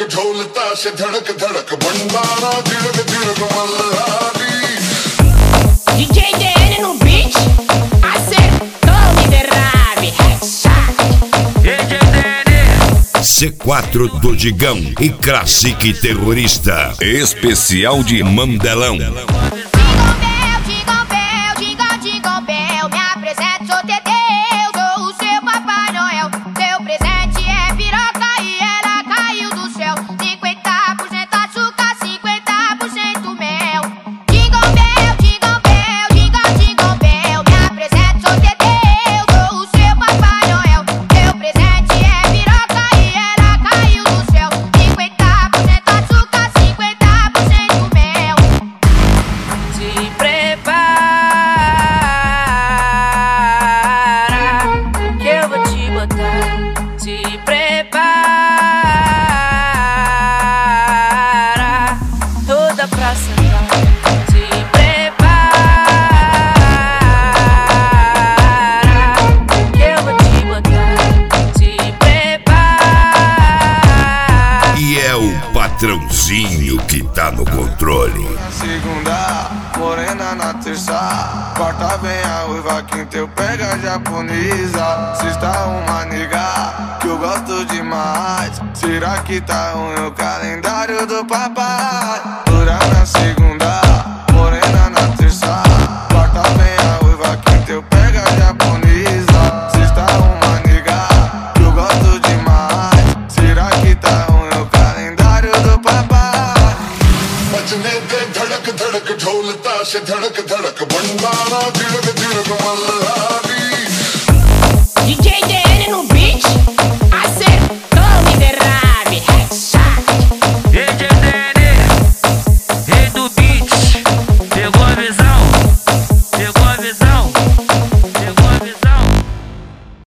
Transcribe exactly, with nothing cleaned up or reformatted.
ढोल ताश धड़क धड़क भंडारा झिड़क झिड़क Malhari. D J D N no beat, acertou miserável. D J D N C quatro do Digão e Classic Terrorista. Especial de Mandelão. Jingle bell, jingle bell, jingle, jingle bell. Me apresento, sou Teteu, sou o seu Papai Noel. Seu presente é piroca e ela caiu do céu. cinquenta por cento açúcar, cinquenta por cento mel. Jingle bell, jingle bell, jingle, jingle bell. Me apresento, sou Teteu, sou o seu Papai Noel. Seu presente é piroca e ela caiu do céu. cinquenta por cento açúcar, cinquenta por cento mel. Se prepara que eu vou te botar. Se prepara toda pra sentar. Se prepara que eu vou te botar. Se prepara. E é o patrãozinho que tá no controle. Na segunda, morena na terça, quarta vem a uiva, quinta eu pego a japonesa. Sexta uma nega que eu gosto demais. Será que tá ruim o calendário do papai? Dura na segunda, morena na terça, quarta vem a uiva, quinta eu pego a japonesa. Sexta uma nega que eu gosto demais. Será que tá ruim o calendário do papai? बजने दे धड़क धड़क ढोल ताश धड़क धड़क भंडारा झिड़क झिड़क Malhari. D J D N no beat,